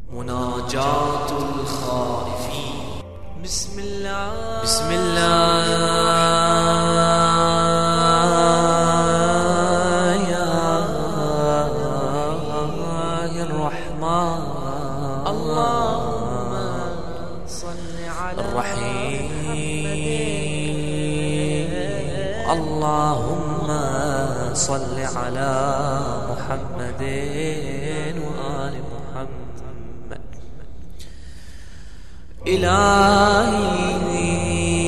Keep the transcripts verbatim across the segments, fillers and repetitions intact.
مناجاة الخائفين. بسم الله بسم الله الرحمن اللهم صل على الرحيم. اللهم صل على محمد وآل محمد. إلهي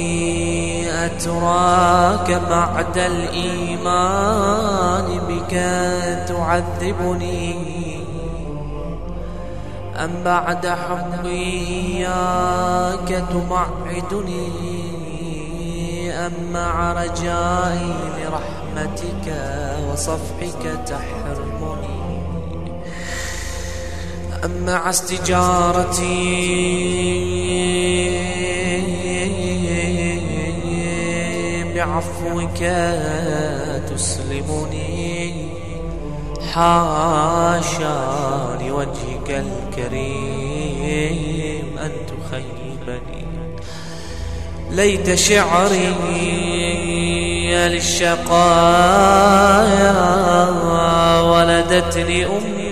أتراك بعد الإيمان بك تعذبني، أم بعد حبي إياك تبعدني، أم مع رجائي لرحمتك وصفحك تحرمني، أم مع استجارتي بعفوك تسلمني. حاشا لوجهك الكريم أن تخيبني. ليت شعري للشقايا ولدتني أمي،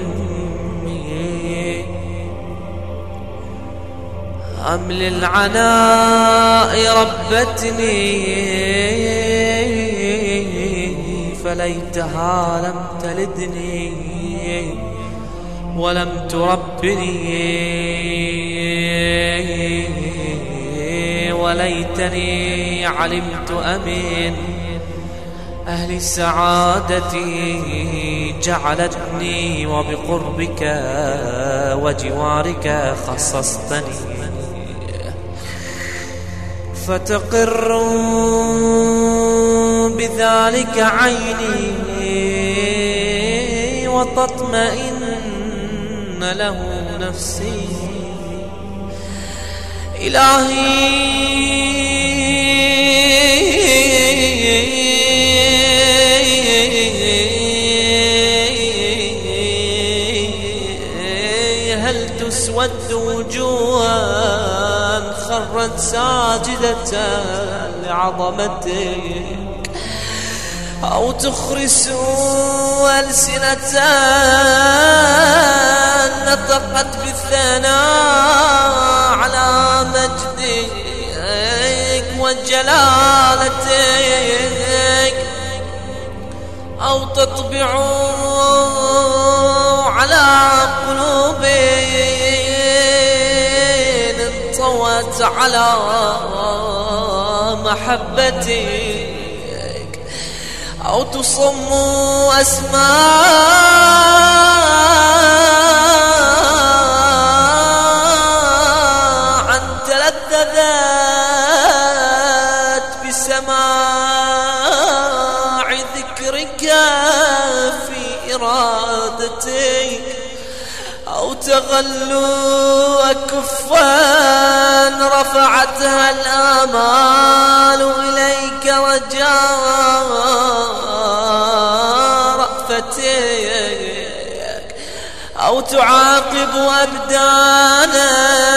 أم للعناء ربتني، فليتها لم تلدني ولم تربني، وليتني علمت أمين أهل السعادة جعلتني، وبقربك وجوارك خصصتني. فتقر بذلك عيني وتطمئن له نفسي. إلهي هل تسود وجوها خرت ساجدة لعظمتك، أو تخرس ألسنة نطقت بالثناء على مجدك وجلالتك، أو تطبع على قلوب انطوت على محبتك، أو تصم أسماعا تلذذت بسماع ذكرك في إرادتك، أو تغلو أكفا رفعتها الآمال إليك رجاء رأفتك، أو تعاقب أبدانا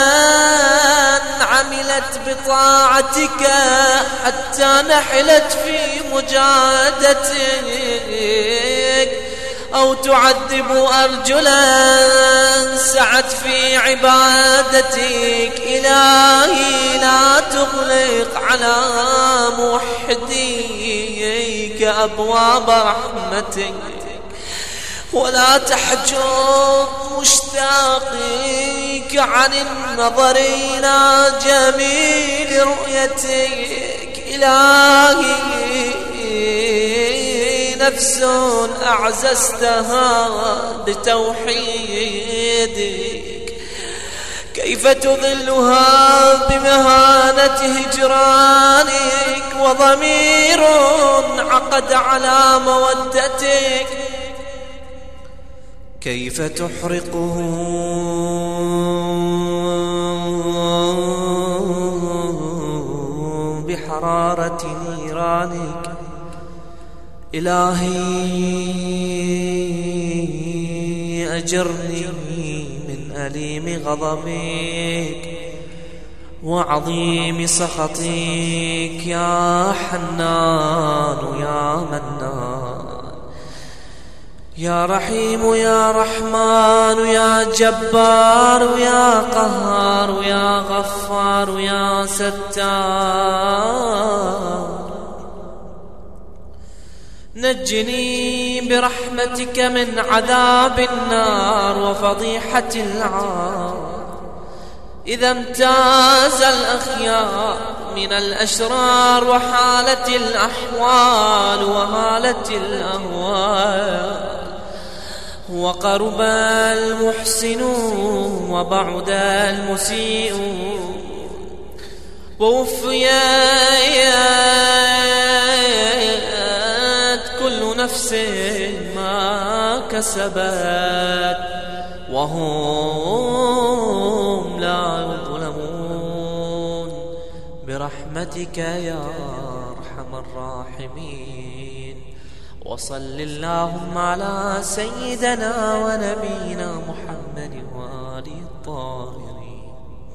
عملت بطاعتك حتى نحلت في مجاهدتك، أو تعذب أرجلا سعت في عبادتك. إلهي لا تغلق على موحديك أبواب رحمتك، ولا تحجب مشتاقيك عن النظر إلى جميل رؤيتك. إلهي نفس أعززتها بتوحيدك، كيف تذلها بمهانة هجرانك، وضمير عقد على مودتك كيف تحرقه بحرارة نيرانك. إلهي أجرني من أليم غضبك وعظيم سخطك يا حنان يا منان يا رحيم يا رحمن يا جبار يا قهار يا غفار يا ستار نجني برحمتك من عذاب النار وفضيحة العار إذا امتاز الأخيار من الأشرار وحالت الأحوال وهالت الأهوال وقرب المحسنون وبعد المسيئون ووفيت كل نفس ما كسبت وهم لا يظلمون برحمتك يا أرحم الراحمين. وصل اللهم على سيدنا ونبينا محمد وآله الطاهرين.